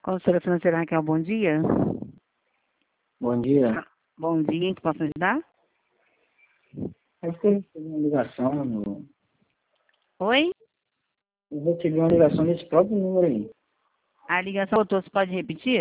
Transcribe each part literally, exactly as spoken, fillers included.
Consultora financeira Raquel, bom dia. Bom dia. Bom dia, em que posso ajudar? Eu recebi uma ligação, no... Oi? eu recebi uma ligação desse próprio número aí. A ligação voltou, você pode repetir?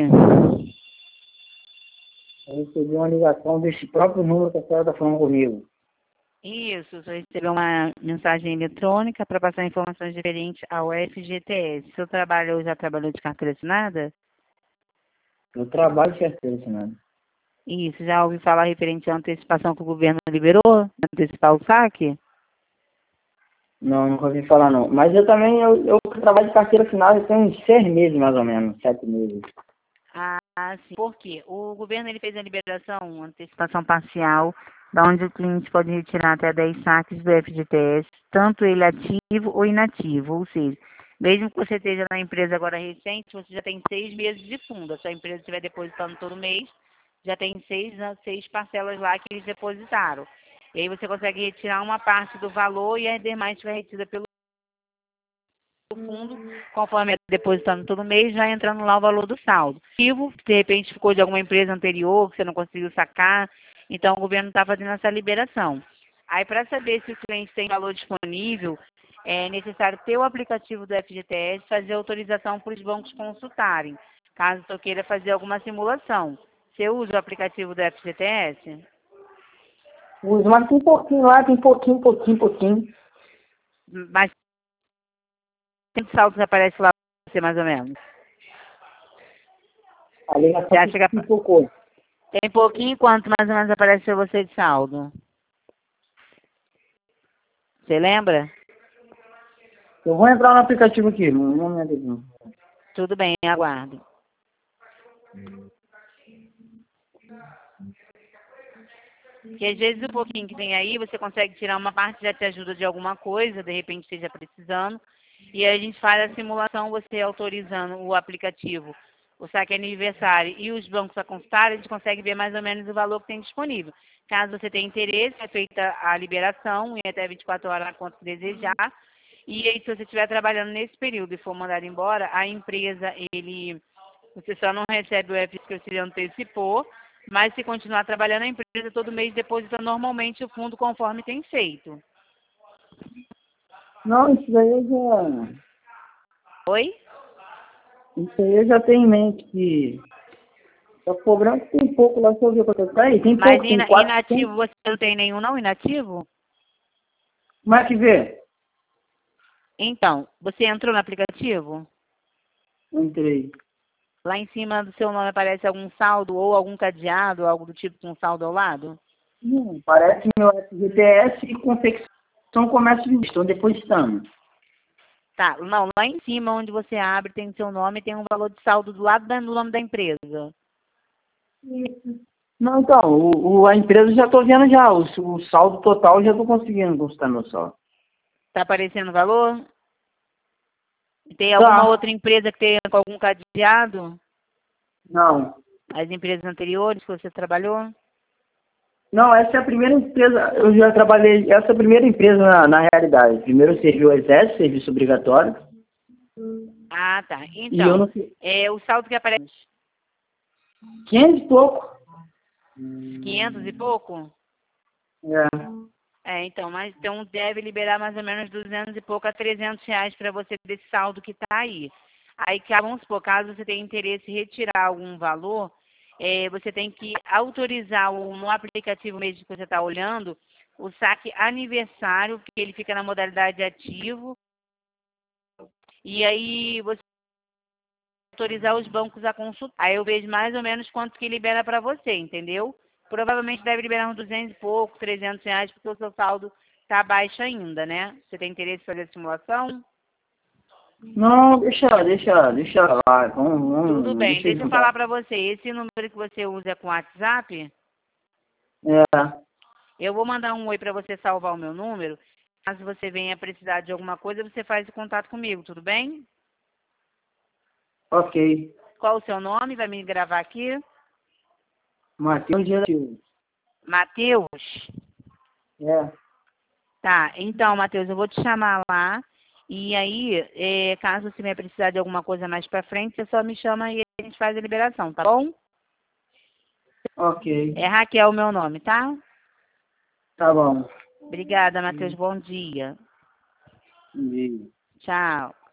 Eu recebi uma ligação desse próprio número que a senhora está falando comigo. Isso, você recebeu uma mensagem eletrônica para passar informações referentes ao F G T S. Seu trabalho já trabalhou de carteira assinada? Eu trabalho de carteira assinada. Isso, já ouviu falar referente à antecipação que o governo liberou? Antecipar o saque? Não, nunca ouvi falar não. Mas eu também, eu, eu trabalho de carteira assinada tem uns seis meses mais ou menos, sete meses. Ah, sim. Por quê? O governo ele fez a liberação, uma antecipação parcial, da onde o cliente pode retirar até dez saques do F G T S, tanto ele ativo ou inativo. Ou seja, mesmo que você esteja na empresa agora recente, você já tem seis meses de fundo. A sua empresa estiver depositando todo mês, já tem seis, seis parcelas lá que eles depositaram. E aí você consegue retirar uma parte do valor e a demais vai retida pelo fundo, conforme é depositando todo mês, já entrando lá o valor do saldo. Se de repente ficou de alguma empresa anterior que você não conseguiu sacar, então o governo está fazendo essa liberação. Aí para saber se o cliente tem valor disponível, é necessário ter o aplicativo do F G T S, fazer autorização para os bancos consultarem, caso você queira fazer alguma simulação. Você usa o aplicativo do F G T S? Uso, mas tem pouquinho lá, tem pouquinho, pouquinho, pouquinho. Mas quantos saldos aparece lá para você mais ou menos? A ligação Você acha que que pouco. tem pouquinho, quanto mais ou menos aparece para você de saldo? Você lembra? Eu vou entrar no aplicativo aqui, um momento aqui. Tudo bem, aguardo. Porque às vezes o pouquinho que tem aí, você consegue tirar uma parte, já te ajuda de alguma coisa, de repente esteja precisando. E aí a gente faz a simulação, você autorizando o aplicativo, o saque aniversário e os bancos a consultar, a gente consegue ver mais ou menos o valor que tem disponível. Caso você tenha interesse, é feita a liberação em até vinte e quatro horas na conta que desejar. E aí, se você estiver trabalhando nesse período e for mandado embora, a empresa, ele, você só não recebe o F que você antecipou, mas se continuar trabalhando, a empresa todo mês deposita normalmente o fundo conforme tem feito. Não, isso aí eu já... Oi? Isso aí eu já tenho em mente que... Tá cobrando que tem pouco lá, deixa eu ver quanto é. Tá aí, tem Mas pouco, tem ina, quatro, tem... inativo, você não tem nenhum não, inativo? Como é que vê? Então, você entrou no aplicativo? Entrei. Lá em cima do seu nome aparece algum saldo ou algum cadeado, algo do tipo com saldo ao lado? Hum, parece meu F G T S e confecção comércio de estão depositando. Tá, não, lá em cima onde você abre tem seu nome e tem um valor de saldo do lado do nome da empresa. Não, então, o, o- a empresa já estou vendo já, o, o saldo total já estou conseguindo consultar meu saldo. Tá aparecendo o valor? Tem alguma Tá. outra empresa que tenha com algum cadeado? Não. As empresas anteriores que você trabalhou? Não, essa é a primeira empresa, eu já trabalhei, essa é a primeira empresa na, na realidade. Primeiro eu servi o exército, serviço obrigatório, Ah, tá. e eu Então, não sei, é, o saldo que aparece quinhentos e pouco. quinhentos e pouco? É. É, então, mas então deve liberar mais ou menos duzentos e pouco a trezentos reais para você desse saldo que está aí. Aí, que, vamos supor, caso você tenha interesse em retirar algum valor, é, você tem que autorizar o, no aplicativo mesmo que você está olhando, o saque aniversário, que ele fica na modalidade ativo, e aí você autorizar os bancos a consultar. Aí eu vejo mais ou menos quanto que libera para você, entendeu? Provavelmente deve liberar uns duzentos e pouco, trezentos reais, porque o seu saldo está baixo ainda, né? Você tem interesse em fazer a simulação? Não, deixa, deixa, deixa lá, vamos, Tudo vamos, bem. deixa eu Deixa eu falar juntar. para você. Esse número que você usa é com WhatsApp? É, Eu vou mandar um oi para você salvar o meu número. Caso você venha precisar de alguma coisa, você faz o contato comigo, tudo bem? ok. Qual o seu nome? Vai me gravar aqui. Matheus Gerativo. Matheus? É. Tá, então, Matheus, eu vou te chamar lá. E aí, é, caso você venha precisar de alguma coisa mais para frente, você só me chama e a gente faz a liberação, tá bom? Ok. É Raquel o meu nome, tá? Tá bom. Obrigada, Matheus. Bom dia. Entendi. Tchau.